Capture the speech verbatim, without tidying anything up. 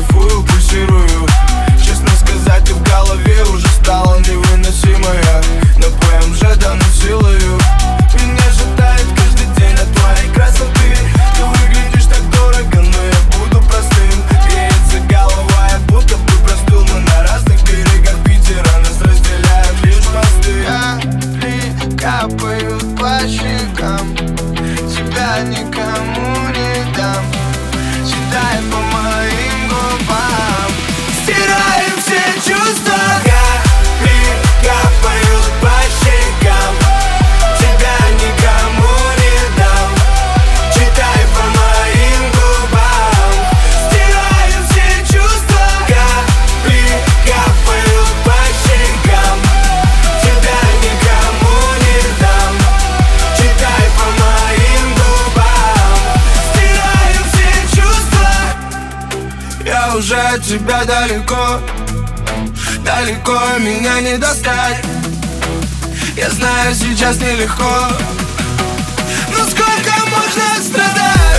кайфую, пульсирую. Честно сказать, ты в голове уже стала невыносимая. На ПМЖ давно силою меня ждает каждый день от твоей красоты. Ты выглядишь так дорого, но я буду простым. Греется голова, я будто бы простыл. Мы на разных берегах Питера, нас разделяют лишь мосты. Капли капают по щекам, тебя никому не дам. Читай по моим губам, Стираем все чувства. Капли капают по щекам, тебя никому не дам. Читай по моим губам. Стираем все чувства. Капли капают по щекам, тебя никому не дам. Читай по моим губам. Стираем все чувства. Я уже от тебя далеко, далеко меня не достать. Я знаю, сейчас нелегко, но сколько можно страдать?